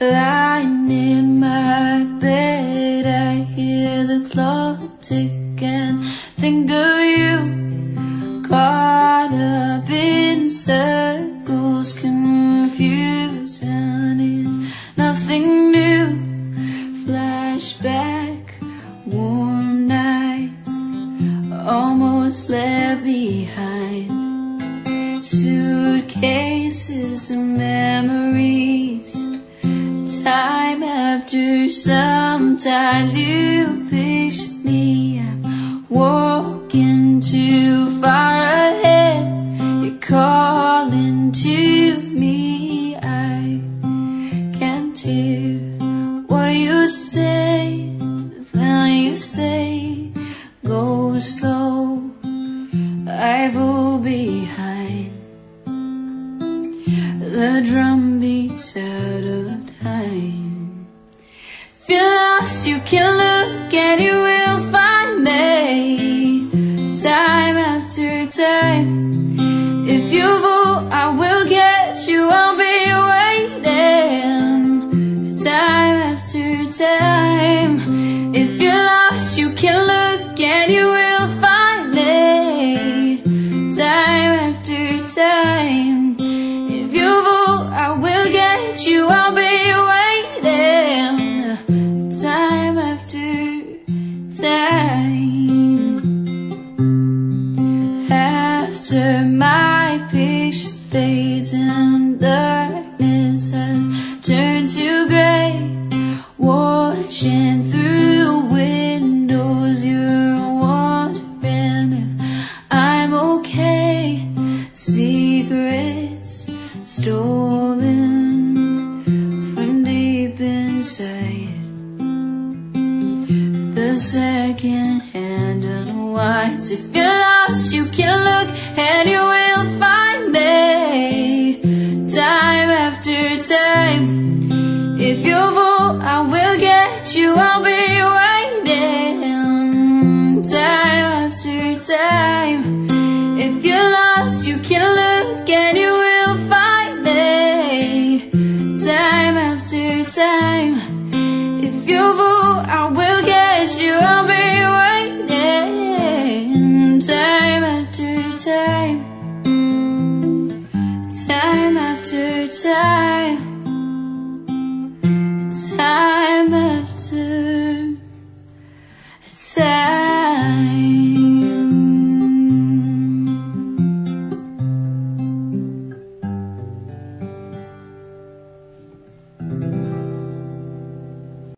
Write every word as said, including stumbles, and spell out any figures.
Lying in my bed, I hear the clock tick and think of you. Caught up in circles, confusion is nothing new. Flashback, warm nights, almost left behind. Suitcases and memories, time after sometimes you picture me. I'm walking too far ahead, you're calling to me. I can't hear what you say, then you say go slow, I fall behind. The drum beats out of time. If you're lost, you can look and you will find me. Time after time. If you fall, I will get you. I'll be waiting. Time after time. If you're lost, you can look and you will find me. Time after time. If you fall, I will get you. I'll be waiting. Time after time. After my picture fades and darkness has turned to gray, watching through windows, you're wondering if I'm okay. Secrets stolen from deep inside. The second hand unwinds. If you're lost, you can look and you will find me. Time after time. If you fall, I will get you. I'll be waiting. Time after time. If you're lost, you can look and you will find me. Time after time. If you fall, I will get you. I'll be waiting. Time after time.